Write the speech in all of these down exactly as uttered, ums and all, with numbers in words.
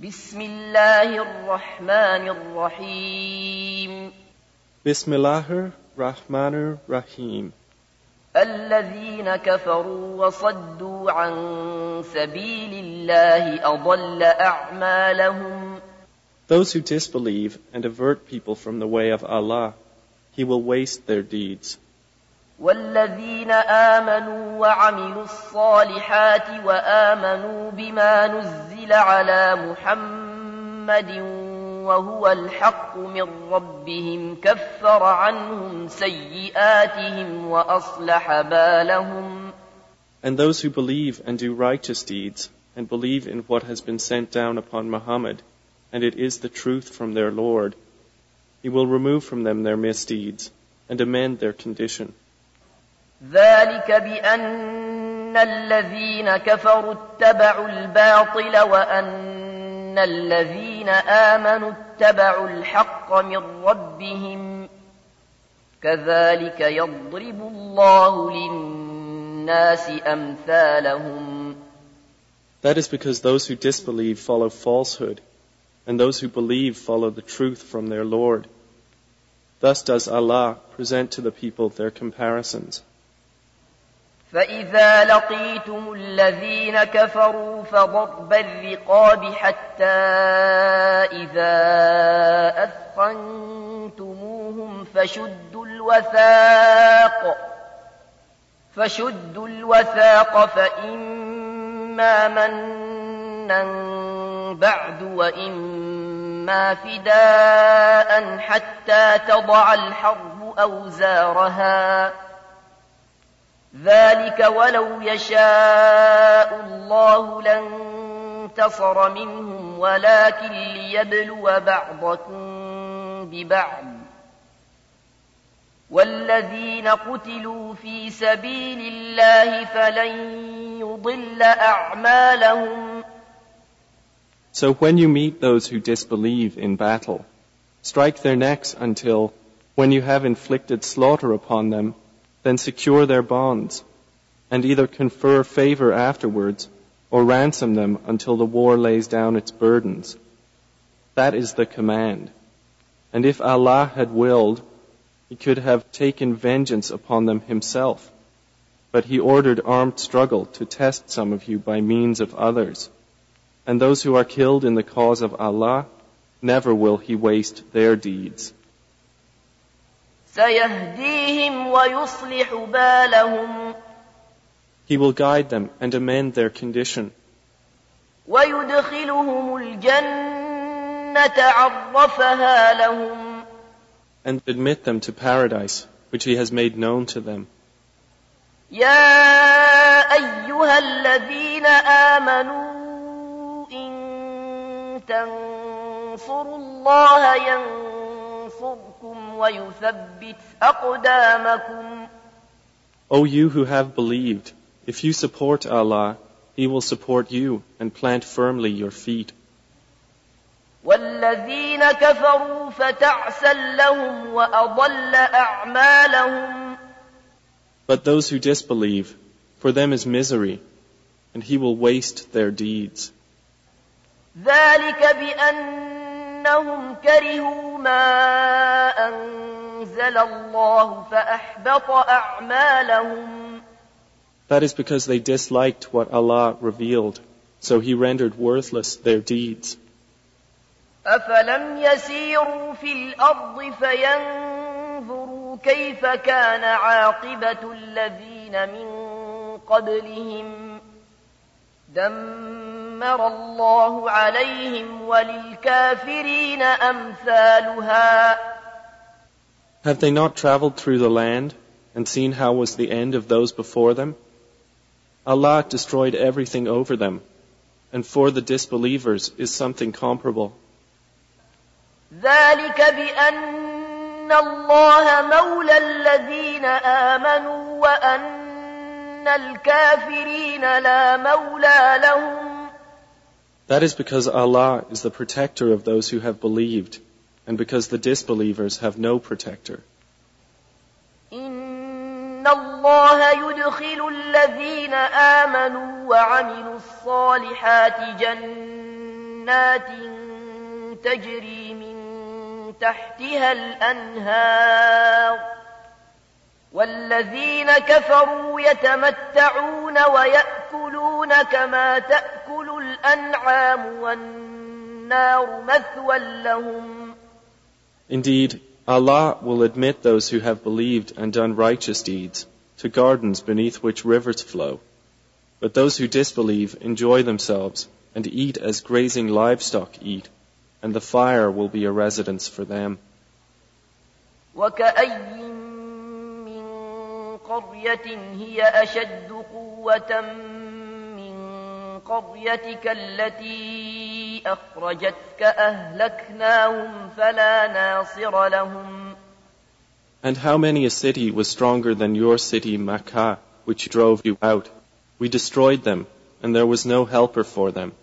بسم الله الرحمن الرحيم بسم الله الرحمن الرحيم الذين كفروا وصدوا عن سبيل الله أضل أعمالهم. Those who disbelieve and avert people from the way of Allah, He will waste their deeds. والذين آمنوا وعملوا الصالحات وآمنوا بما نزل على محمد وهو الحق من ربهم كفر عنهم سيئاتهم وأصلح بالهم. And those who believe and do righteous deeds and believe in what has been sent down upon Muhammad, and it is the truth from their Lord, He will remove from them their misdeeds and amend their condition. ذلك بأن الذين كفروا اتبعوا الباطل وأن الذين آمنوا اتبعوا الحق من ربهم كذلك يضرب الله للناس أمثالهم. That is because those who disbelieve follow falsehood, and those who believe follow the truth from their Lord. Thus does Allah present to the people their comparisons. فإذا لقيتم الذين كفروا فضرب الرقاب حتى إذا أثخنتموهم فشدوا الوثاق فشدوا الوثاق فإما منا بعد وإما فداء حتى تضع الحرب أوزارها ذلك ولو يشاء الله لانتصر منهم ولكن ليبلو بعضكم ببعض والذين قتلوا في سبيل الله فلن يضل أعمالهم. So when you meet those who disbelieve in battle, strike their necks until, when you have inflicted slaughter upon them, then secure their bonds, and either confer favor afterwards, or ransom them until the war lays down its burdens. That is the command. And if Allah had willed, He could have taken vengeance upon them Himself. But He ordered armed struggle to test some of you by means of others. And those who are killed in the cause of Allah, never will He waste their deeds. سيهديهم ويصلح بالهم. He will guide them and amend their condition. ويدخلهم الجنة عرفها لهم. And admit them to paradise, which He has made known to them. يا أيها الذين آمنوا إن تنصروا الله ينصركم ويثبت أقدامكم. O you who have believed, if you support Allah, He will support you and plant firmly your feet. والذين كفروا فتعسا لهم وأضل أعمالهم. But those who disbelieve, for them is misery, and He will waste their deeds. ذلك بأنهم كرهوا ما أنزل الله فأحبط أعمالهم. That is because they disliked what Allah revealed, so He rendered worthless their deeds. أفلم يسيروا في الأرض فينظروا كيف كان عاقبة الذين من قبلهم دمر الله عليهم وللكافرين أمثالها. Have they not traveled through the land and seen how was the end of those before them? Allah destroyed everything over them, and for the disbelievers is something comparable. ذلك بأن الله مولى الذين آمنوا وأن الكافرين لا مولى لهم. That is because Allah is the protector of those who have believed, and because the disbelievers have no protector. إن الله يدخل الذين آمنوا وعملوا الصالحات جنات جنات تجري من تحتها الأنهار والذين كفروا يتمتعون ويأكلون كما تأكل الأنعام والنار مثوى لهم. Indeed, Allah will admit those who have believed and done righteous deeds to gardens beneath which rivers flow. But those who disbelieve enjoy themselves and eat as grazing livestock eat, and the fire will be a residence for them. وَكَأَيٍّ مِّن قَرْيَةٍ هِيَ أَشَدُّ قُوَّةً مِّن قَرْيَتِكَ الَّتِي أَخْرَجَتْكَ أَهْلَكْنَاهُمْ فَلَا نَاصِرَ لَهُمْ. And how many a city was stronger than your city Makkah, which drove you out? We destroyed them, and there was no helper for them.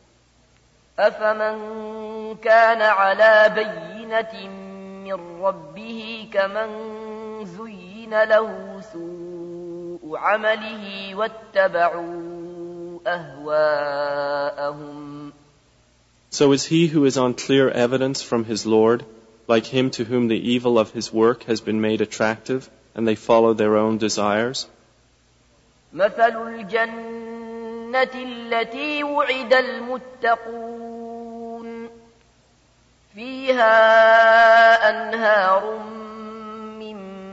أَفَمَن كَانَ عَلَى بَيِّنَةٍ مِّن رَّبِّهِ كَمَن زُيِّنَ لَهُ سُوءُ عَمَلِهِ وَاتَّبَعُوا أَهْوَاءَهُمْ. So is he who is on clear evidence from his Lord, like him to whom the evil of his work has been made attractive, and they follow their own desires? مثل الجنة التي وعد المتقون فيها أنهار من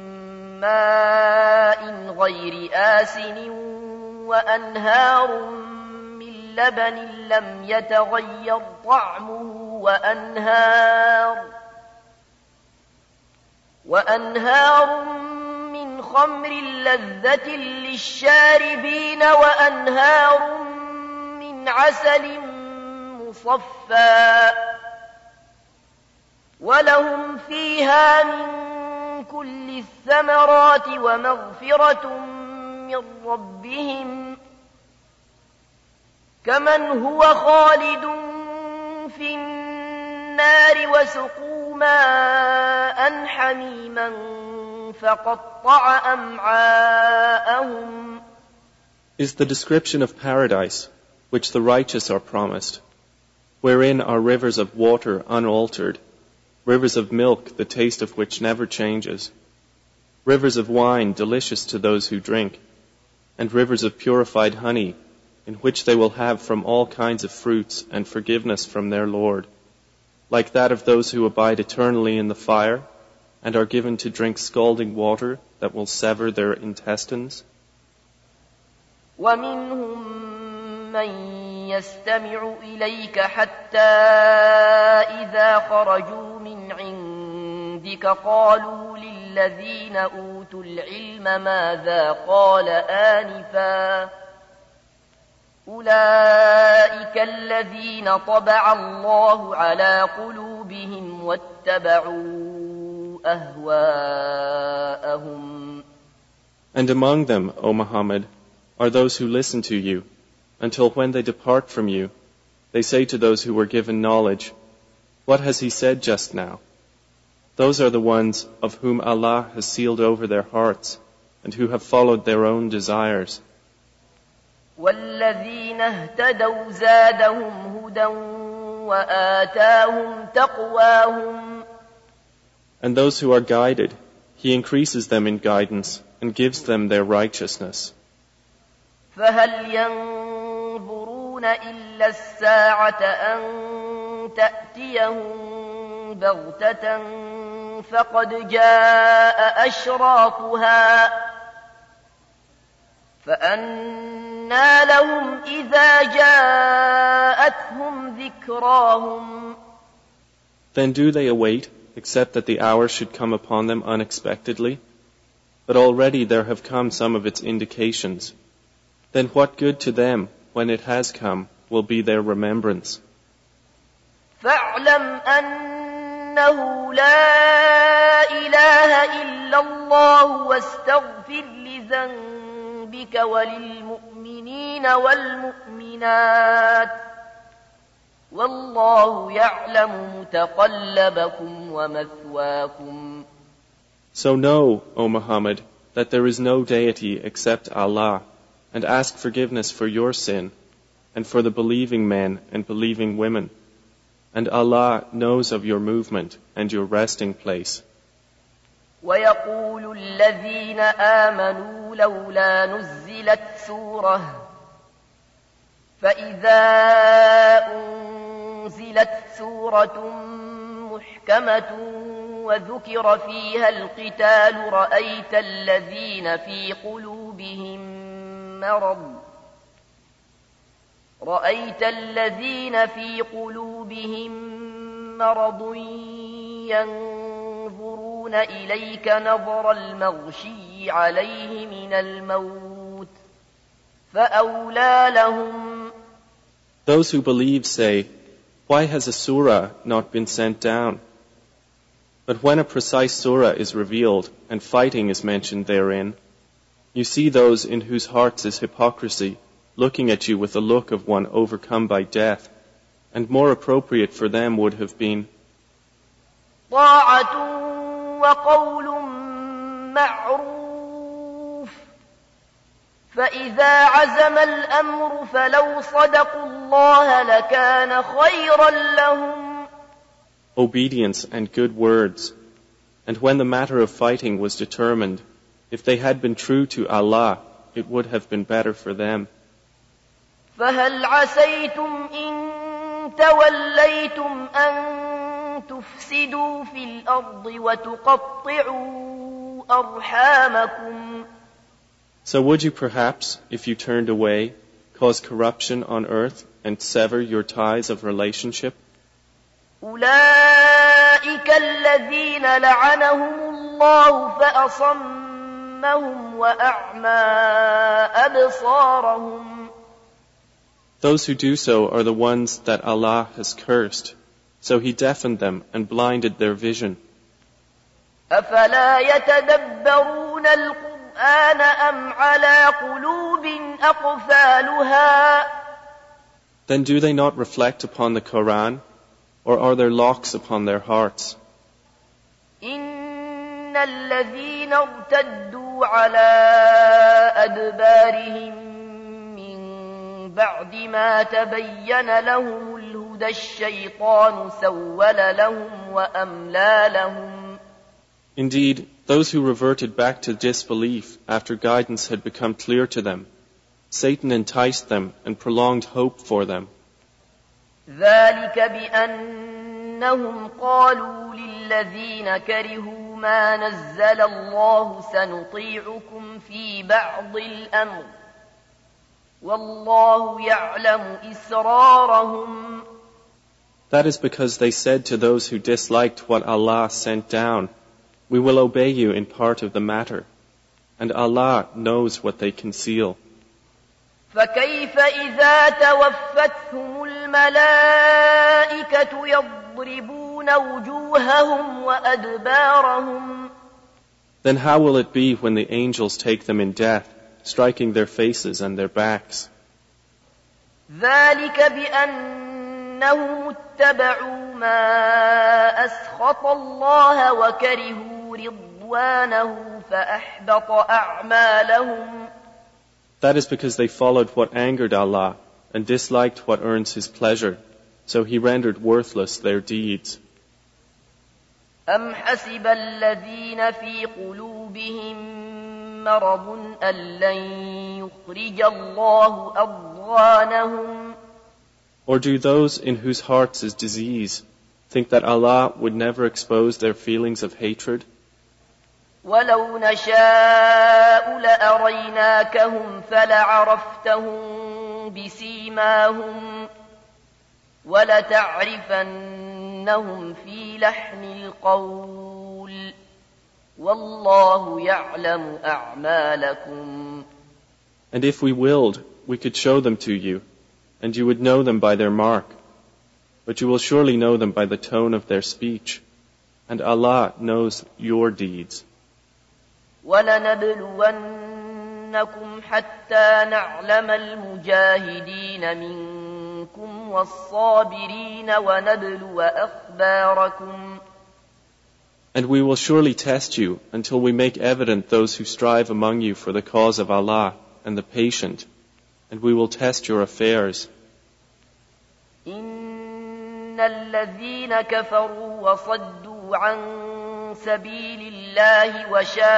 ماء غير آسن وأنهار من لبن لم يتغير طعمه وأنهار وأنهار من خمر لذة للشاربين وأنهار من عسل مصفى ولهم فيها من كل الثمرات ومغفرة من ربهم كمن هو خالد في النار وسقوا ماء حميما فقطع أمعاءهم. Is the description of paradise, which the righteous are promised, wherein are rivers of water unaltered, rivers of milk, the taste of which never changes, rivers of wine delicious to those who drink, and rivers of purified honey, in which they will have from all kinds of fruits and forgiveness from their Lord, like that of those who abide eternally in the fire, and are given to drink scalding water that will sever their intestines? وَمِنْهُمْ مَنْ يَسْتَمِعُ إِلَيْكَ حَتَّى إِذَا خَرَجُوا مِنْ عِنْدِكَ قَالُوا لِلَّذِينَ أُوتُوا الْعِلْمَ مَاذَا قَالَ آنِفًا أُولَئِكَ الَّذِينَ طَبَعَ اللَّهُ عَلَى قُلُوبِهِمْ وَاتَّبَعُوا أهواءهم. And among them, O Muhammad, are those who listen to you, until when they depart from you, they say to those who were given knowledge, "What has he said just now?" Those are the ones of whom Allah has sealed over their hearts, and who have followed their own desires. وَالَّذِينَ اهْتَدَوْا زَادَهُمْ هُدًى وَآتَاهُمْ تَقْوَاهُمْ. And those who are guided, He increases them in guidance and gives them their righteousness. فَهَلْ يَنظُرُونَ إِلَّا السَّاعَةَ أَن تَأْتِيَهُم بَغْتَةً فَقَدْ جَاءَ أَشْرَاطُهَا فَأَنَّىٰ لَهُمْ إِذَا جَاءَتْهُمْ ذِكْرَاهُمْ. Then do they await, except that the hour should come upon them unexpectedly? But already there have come some of its indications. Then what good to them, when it has come, will be their remembrance? فَاعْلَمْ أَنَّهُ لَا إِلَهَ إِلَّا اللَّهُ وَاسْتَغْفِرْ لِذَنبِكَ وَلِلْمُؤْمِنِينَ وَالْمُؤْمِنَاتِ وَاللَّهُ يَعْلَمُ مُتَقَلَّبَكُمْ وَمَثْوَاكُمْ. So know, O Muhammad, that there is no deity except Allah, and ask forgiveness for your sin, and for the believing men and believing women. and Allah knows of your movement and your resting place. ويقول الذين آمنوا لولا نزلت سورة فإذا أنزلت سورة محكمة وذكر فيها القتال رأيت الذين في قلوبهم مرض رأيت الذين في قلوبهم مرض ينظرون إليك نظر المغشي عليه من الموت فأولى لهم. Those who believe say, why has a surah not been sent down? But when a precise surah is revealed and fighting is mentioned therein, you see those in whose hearts is hypocrisy looking at you with the look of one overcome by death, and more appropriate for them would have been طاعة وقول معروف فإذا عزم الأمر فلو صدقوا الله لكان خيرا لهم. Obedience and good words, and when the matter of fighting was determined, if they had been true to Allah, it would have been better for them. فهل عسيتم إن توليتم أن تفسدوا في الأرض وتقطعوا أرحامكم. So would you perhaps, if you turned away, cause corruption on earth and sever your ties of relationship? أولئك الذين لعنهم الله فأصمهم وأعمى أبصارهم. Those who do so are the ones that Allah has cursed, so He deafened them and blinded their vision. أفلا يتدبرون القرآن أم على قلوب أقفالها. Then do they not reflect upon the Quran, or are there locks upon their hearts? إن الذين ارتدوا على أدبارهم بعد ما تبين لهم الهدى الشيطان سول لهم وأملى لهم. Indeed, those who reverted back to disbelief after guidance had become clear to them, Satan enticed them and prolonged hope for them. ذلك بأنهم قالوا للذين كرهوا ما نزل الله سنطيعكم في بعض الأمر وَاللَّهُ يَعْلَمُ إِسْرَارَهُمْ. That is because they said to those who disliked what Allah sent down, we will obey you in part of the matter, and Allah knows what they conceal. فَكَيْفَ إِذَا تَوَفَّتْهُمُ الْمَلَائِكَةُ يَضْرِبُونَ وُجُوهَهُمْ وَأَدْبَارَهُمْ. Then how will it be when the angels take them in death, striking their faces and their backs? ذلك بأنهم اتبعوا ما أسخط الله وكرهوا رضوانه فأحبط أعمالهم. That is because they followed what angered Allah and disliked what earns His pleasure, so He rendered worthless their deeds. أم حسب الذين في قلوبهم مرض أن لن يخرج الله أضغانهم. Or do those in whose hearts is disease think that Allah would never expose their feelings of hatred? ولو نشاء لأريناكهم فلعرفتهم بسيماهم ولتعرفنهم في لحن القول وَاللَّهُ يَعْلَمُ أَعْمَالَكُمْ. And if we willed, we could show them to you, and you would know them by their mark. But you will surely know them by the tone of their speech, and Allah knows your deeds. وَلَنَبْلُوَنَّكُمْ حَتَّى نَعْلَمَ الْمُجَاهِدِينَ مِنكُمْ وَالصَّابِرِينَ وَنَبْلُوَ أَخْبَارَكُمْ. And we will surely test you until we make evident those who strive among you for the cause of Allah and the patient, and we will test your affairs. إِنَّ الذين كفروا وصدوا عن سبيل الله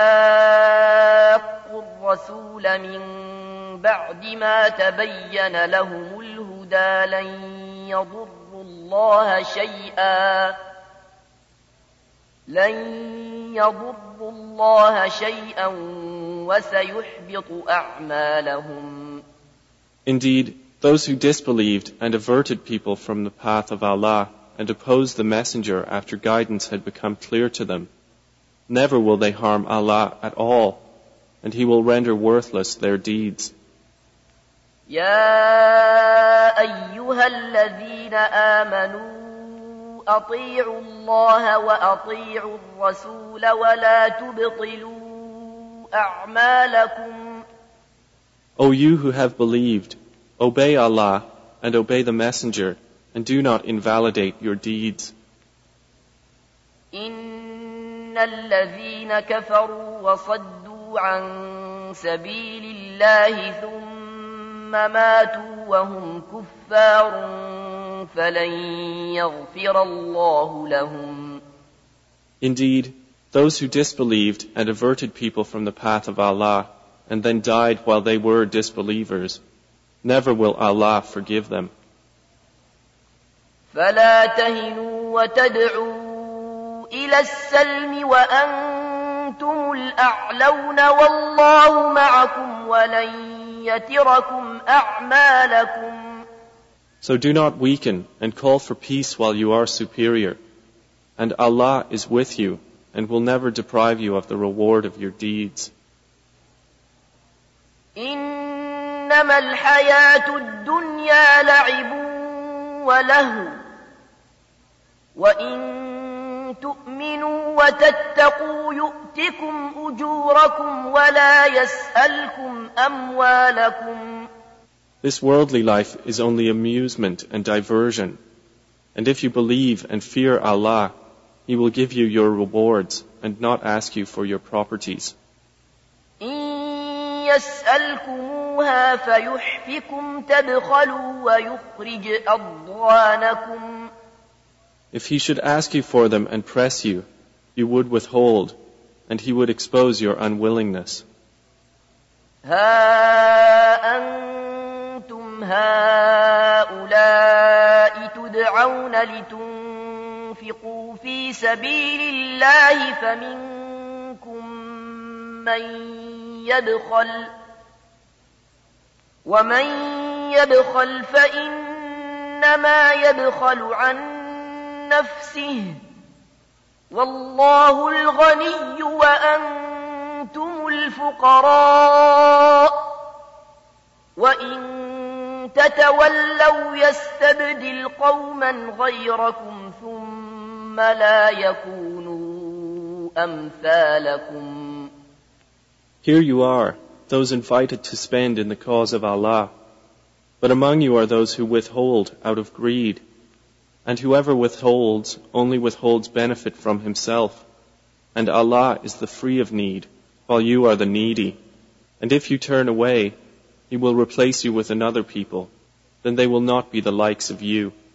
وشاقوا الرسول من بعد ما تبين لهم الهدى لن يضروا الله شيئا لن يضروا الله شيئا وسيحبط أعمالهم. Indeed, those who disbelieved and averted people from the path of Allah and opposed the Messenger after guidance had become clear to them, never will they harm Allah at all, and He will render worthless their deeds. يا أيها الذين آمنوا أطيعوا الله وأطيعوا الرسول ولا تبطلوا أعمالكم. O you who have believed, obey Allah and obey the Messenger, and do not invalidate your deeds. إن الذين كفروا وصدوا عن سبيل الله ثم ماتوا وهم كفار فلن يغفر الله لهم. Indeed, those who disbelieved and averted people from the path of Allah and then died while they were disbelievers, never will Allah forgive them. فلا تهنوا وتدعوا إلى السلم وأنتم الأعلون والله معكم ولن يتركم أعمالكم. So do not weaken and call for peace while you are superior, and Allah is with you and will never deprive you of the reward of your deeds. إنما الحياة الدنيا لعب ولهو وإن تؤمنوا وتتقوا يؤتكم أجوركم ولا يسألكم أموالكم. This worldly life is only amusement and diversion, and if you believe and fear Allah, He will give you your rewards and not ask you for your properties. يسألكموها فيحفكم تبخلوا ويخرج أضغانكم. If He should ask you for them and press you, you would withhold, and He would expose your unwillingness. ها أنتم هؤلاء تدعون لتنفقوا في سبيل الله فمنكم من يبخل ومن يبخل فإنما يبخل عن نفسه والله الغني وأنتم الفقراء وإن تتولوا يستبدل قوما غيركم ثم لا يكونوا أمثالكم. Here you are, those invited to spend in the cause of Allah, but among you are those who withhold out of greed, and whoever withholds only withholds benefit from himself, and Allah is the free of need, while you are the needy. And if you turn away, He will replace you with another people, then they will not be the likes of you.